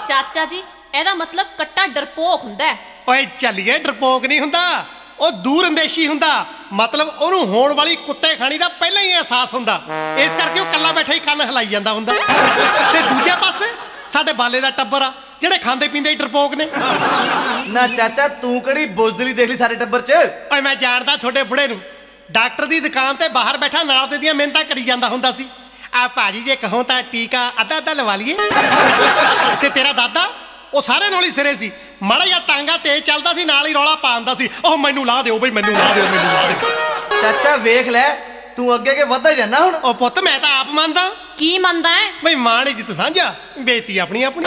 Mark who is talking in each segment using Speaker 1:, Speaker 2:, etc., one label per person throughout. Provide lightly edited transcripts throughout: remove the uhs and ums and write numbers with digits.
Speaker 1: ਚਾਚਾ ਜੀ ਇਹਦਾ ਮਤਲਬ ਕੱਟਾ ਡਰਪੋਕ ਹੁੰਦਾ ਹੈ।
Speaker 2: ਓਏ ਚੱਲੀਏ, ਡਰਪੋਕ ਨਹੀਂ ਹੁੰਦਾ, ਉਹ ਦੂਰ ਅੰਦੇਸ਼ੀ ਹੁੰਦਾ। ਮਤਲਬ ਉਹਨੂੰ ਹੋਣ ਵਾਲੀ ਕੁੱਤੇ ਖਾਣੀ ਦਾ ਪਹਿਲਾਂ ਹੀ ਅਹਿਸਾਸ ਹੁੰਦਾ, ਇਸ ਕਰਕੇ ਉਹ ਇਕੱਲਾ ਬੈਠਾ ਹੀ ਕੰਨ ਹਿਲਾਈ ਜਾਂਦਾ ਹੁੰਦਾ। ਤੇ ਦੂਜੇ ਪਾਸੇ ਸਾਡੇ ਬਾਲੇ ਦਾ ਟੱਬਰ ਆ ਜਿਹੜੇ ਖਾਂਦੇ ਪੀਂਦੇ ਹੀ ਡਰਪੋਕ ਨੇ।
Speaker 3: ਨਾ ਚਾਚਾ ਤੂੰ ਕਿਹੜੀ ਬੁਜ਼ਦਲੀ ਦੇਖ ਲਈ ਸਾਰੇ ਟੱਬਰ 'ਚ।
Speaker 2: ਓਏ ਮੈਂ ਜਾਣਦਾ ਤੁਹਾਡੇ ਬੁੜੇ ਨੂੰ, ਡਾਕਟਰ ਦੀ ਦੁਕਾਨ ਤੇ ਬਾਹਰ ਬੈਠਾ ਨਾਲ ਦੇ ਦੀਆਂ ਮਿਹਨਤਾਂ ਕਰੀ ਜਾਂਦਾ ਹੁੰਦਾ ਸੀ। ਆ ਭਾਜੀ ਜੇ ਕਹੋ ਤਾਂ ਟੀਕਾ ਅੱਧਾ ਲਵਾ ਲਈਏ। ਤੇ ਤੇਰਾ ਦਾਦਾ ਉਹ ਸਾਰੇ ਨਾਲ ਹੀ ਸਿਰੇ ਸੀ, ਮਾੜਾ ਜਿਹਾ ਟਾਂਗਾ ਤੇਜ਼ ਚੱਲਦਾ ਸੀ, ਨਾਲ ਹੀ ਰੌਲਾ ਪਾ ਦਿੰਦਾ ਸੀ, ਉਹ ਮੈਨੂੰ ਲਾ ਦਿਓ ਬਈ, ਮੈਨੂੰ ਲਾ ਦਿਓ, ਮੈਨੂੰ ਲਾ ਦਿਓ।
Speaker 3: ਚਾਚਾ ਵੇਖ ਲੈ ਤੂੰ ਅੱਗੇ ਅੱਗੇ ਵੱਧਦਾ ਜਾਂਦਾ ਹੁਣ।
Speaker 2: ਉਹ ਪੁੱਤ ਮੈਂ ਤਾਂ ਆਪ ਮੰਨਦਾ।
Speaker 1: ਕੀ ਮੰਨਦਾ ਹੈ?
Speaker 2: ਬਈ ਮਾਣ ਇੱਜ਼ਤ ਸਾਂਝਾ, ਬੇਇੱਜ਼ਤੀ ਆਪਣੀ ਆਪਣੀ।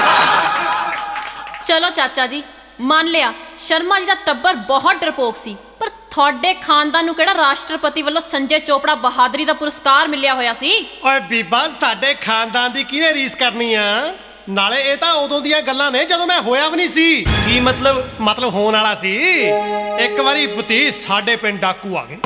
Speaker 1: ਚਲੋ ਚਾਚਾ ਜੀ ਮੰਨ ਲਿਆ, ਸ਼ਰਮਾ ਜੀ ਦਾ ਟੱਬਰ ਬਹੁਤ ਡਰਪੋਕ ਸੀ, ਪਰ ਤੁਹਾਡੇ ਖਾਨਦਾਨ ਨੂੰ ਕਿਹੜਾ ਰਾਸ਼ਟਰਪਤੀ ਵੱਲੋਂ ਸੰਜੇ ਚੋਪੜਾ ਬਹਾਦਰੀ ਦਾ ਪੁਰਸਕਾਰ ਮਿਲਿਆ ਹੋਇਆ ਸੀ?
Speaker 2: ਓਏ ਬੀਬਾ, ਸਾਡੇ ਖਾਨਦਾਨ ਦੀ ਕਿਹਨੇ ਰੀਸ ਕਰਨੀ ਆ? ਨਾਲੇ ਇਹ ਤਾਂ ਉਦੋਂ ਦੀਆਂ ਗੱਲਾਂ ਨੇ ਜਦੋਂ ਮੈਂ ਹੋਇਆ ਵੀ ਨਹੀਂ ਸੀ।
Speaker 3: ਕੀ ਮਤਲਬ?
Speaker 2: ਮਤਲਬ ਹੋਣ ਵਾਲਾ ਸੀ। ਇੱਕ ਵਾਰੀ ਭਤੀ ਸਾਡੇ ਪਿੰਡ ਡਾਕੂ ਆ ਗਏ।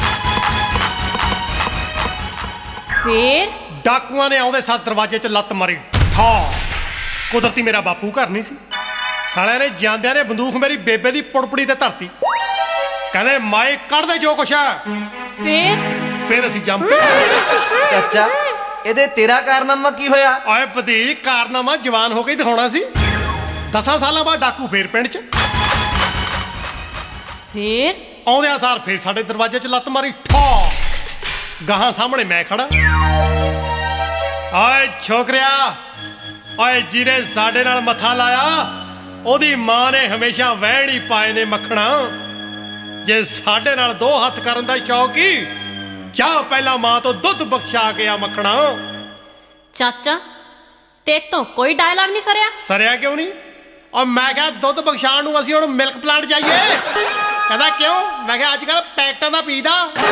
Speaker 1: ਫੇਰ?
Speaker 2: ਡਾਕੂਆਂ ਨੇ ਆਉਂਦੇ ਸਾਰ ਦਰਵਾਜ਼ੇ 'ਚ ਲੱਤ ਮਾਰੀ, ਠਾ। ਕੁਦਰਤੀ ਮੇਰਾ ਬਾਪੂ ਘਰ ਨਹੀਂ ਸੀ। ਸਾਲਿਆਂ ਨੇ ਜਾਂਦਿਆਂ ਨੇ ਬੰਦੂਕ ਮੇਰੀ ਬੇਬੇ ਦੀ ਪੁੜਪੜੀ ਤੇ ਧਰਤੀ। ਕਹਿੰਦੇ ਮਾਏ ਕੱਢ ਦੇ ਜੋ ਕੁਛ ਆ। ਫਿਰ ਅਸੀਂ ਜੰਮ ਪਏ।
Speaker 3: ਚਾਚਾ ਇਹਦੇ ਤੇਰਾ ਕਾਰਨਾਮਾ ਕੀ ਹੋਇਆ?
Speaker 2: ਓਏ ਭਤੀ, ਕਾਰਨਾਮਾ ਜਵਾਨ ਹੋ ਕੇ ਹੀ ਦਿਖਾਉਣਾ ਸੀ। 10 ਸਾਲਾਂ ਬਾਅਦ ਡਾਕੂ ਫੇਰ ਪਿੰਡ 'ਚ।
Speaker 1: ਫੇਰ
Speaker 2: ਆਉਂਦਿਆਂ ਸਾਰ ਫੇਰ ਸਾਡੇ ਦਰਵਾਜ਼ੇ 'ਚ ਲੱਤ ਮਾਰੀ, ਠਾ। ਗਾਹਾਂ ਸਾਹਮਣੇ ਮੈਂ ਖੜਾ। ਓਏ ਛੋਕਰਿਆ, ਓਏ ਜਿਹਨੇ ਸਾਡੇ ਨਾਲ ਮੱਥਾ ਲਾਇਆ ਉਹਦੀ ਮਾਂ ਨੇ ਹਮੇਸ਼ਾ ਵਹਿਣ ਹੀ ਪਾਏ ਨੇ ਮੱਖਣਾ। ਜੇ ਸਾਡੇ ਨਾਲ 2 ਹੱਥ ਕਰਨ ਦਾ ਸ਼ੌਕ ਹੀ, ਜਾ ਪਹਿਲਾਂ ਮਾਂ ਤੋਂ ਦੁੱਧ ਬਖਸ਼ਾ ਕੇ ਆ ਮੱਖਣਾ।
Speaker 1: ਚਾਚਾ ਤੇ ਤੋਂ ਕੋਈ ਡਾਇਲੌਗ ਨਹੀਂ ਸਰਿਆ?
Speaker 2: ਸਰਿਆ ਕਿਉਂ ਨਹੀਂ? ਔਰ ਮੈਂ ਕਿਹਾ ਦੁੱਧ ਬਖਸ਼ਾਉਣ ਨੂੰ ਅਸੀਂ ਹੁਣ ਮਿਲਕ ਪਲਾਂਟ ਜਾਈਏ। ਕਹਿੰਦਾ ਕਿਉਂ? ਮੈਂ ਕਿਹਾ ਅੱਜ ਕੱਲ ਪੈਕਟਾਂ ਦਾ ਪੀਦਾ।